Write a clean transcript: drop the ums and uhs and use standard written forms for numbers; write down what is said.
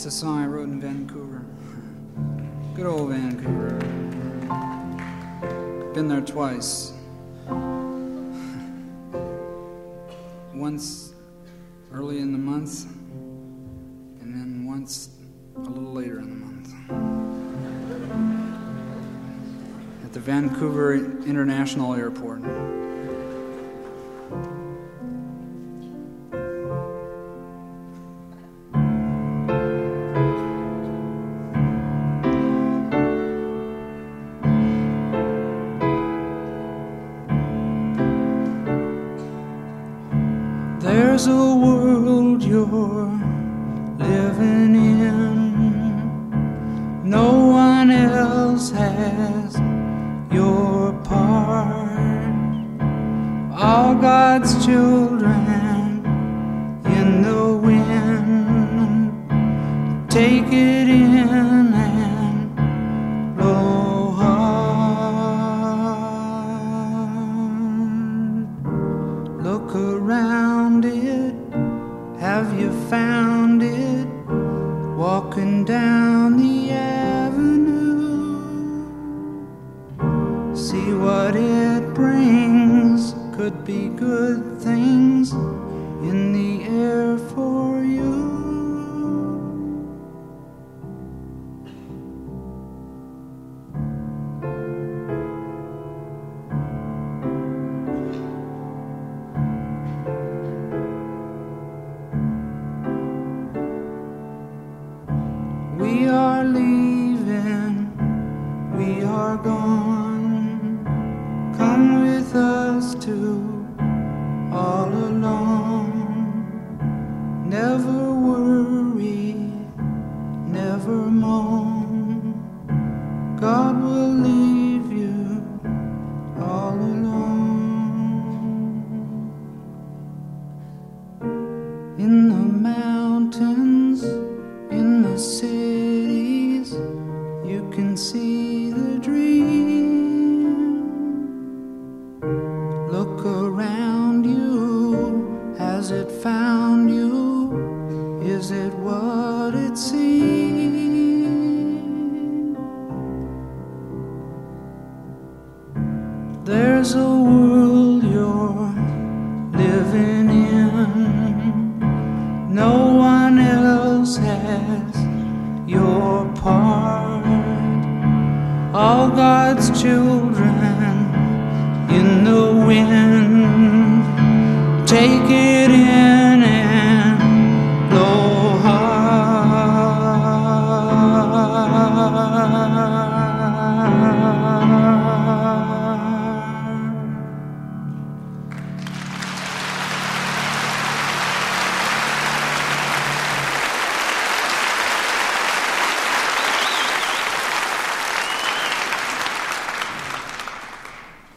It's a song I wrote in Vancouver. Good old Vancouver. Been there twice. Once early in the month, and then once a little later in the month. At the Vancouver International Airport. There's a world you're living in. No one else has your part. All God's children in the wind. Take it in and blow hard. Look around it. Have you found it? Walking down the avenue. See what it brings. Could be good things in the air for you. We are leaving, we are gone. Come with us to all alone. Never worry, never moan. God will leave you all alone. In the mountains, in the cities, you can see the dream. Look around you, has it found you? Is it what it seems? There's a world you're living in. No one else has your part. All God's children in the wind. Take it in.